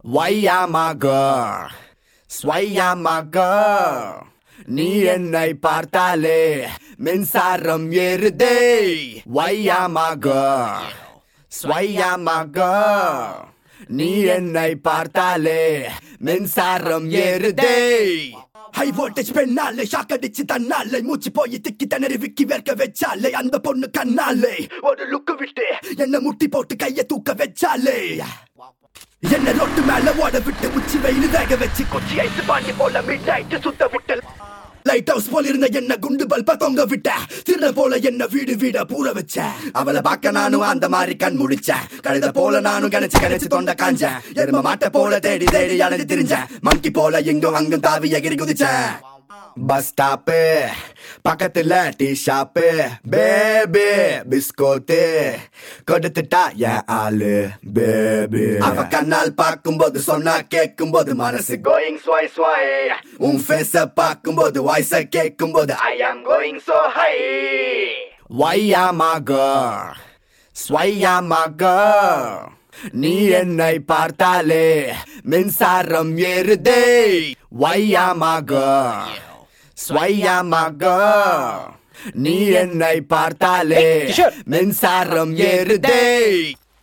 Why am I girl? Swayam my girl. நீ என்னை பார்த்தாலே மின்சாரம் ஏறுதே. Why am I girl? Swayam my girl. நீ என்னை பார்த்தாலே மின்சாரம் ஏறுதே. ஹை வோல்டேஜ் பெண்ணாலே ஷாக் அடிச்சு தன்னாலே மூச்சு போய் திக்கி திணறி விக்கி வேர்க்க வச்சாலே அந்த பொண்ணு கண்ணாலே ஒரு லுக்கு விட்டு என்ன முட்டி போட்டு கைய தூக்க வச்சாலே என்ன ரொட்டு மேல ஓட விட்டு உச்சி வெயில் வேக வச்சு கொச்சி ஐஸ் பாண்டி போல மிட் நைட் சுத்த விட்டு லைட் ஹவுஸ் போல இருந்த என்ன குண்டு பல்ப தொங்க விட்ட திருட போல என்ன வீடு வீட பூர வச்ச அவளை பார்க்க நானும் அந்த மாதிரி கண் முடிச்சேன் கழுத போல நானும் கணச்சு தொண்ட காஞ்சேன் எரும மாட்ட போல தேடி தேடி அலைஞ்சு திரிஞ்சேன் மங்கி போல எங்கும் அங்கும் தாவி எகிரி குதிச்சேன் பஸ் ஸ்டாப்பு பக்கத்துல டீ ஷாப்பு பேபி பிஸ்கோத்து கொடுத்துட்டா என் ஆளு பேபி அவ கண்ணால் பார்க்கும்போது சொன்னா கேட்கும்போது மனசு கோயிங் ஸ்வாய் ஸ்வாய் உன் ஃபேஸ பார்க்கும்போது வாய்ஸ கேட்கும்போது I am going so high. Why am I girl? Swayam my girl. நீ என்னை பார்த்தாலே மின்சாரம் ஏறுதே. Why am I girl? Swayam my girl. நீ என்னை பார்த்தாலே மின்சாரம் ஏறுதே.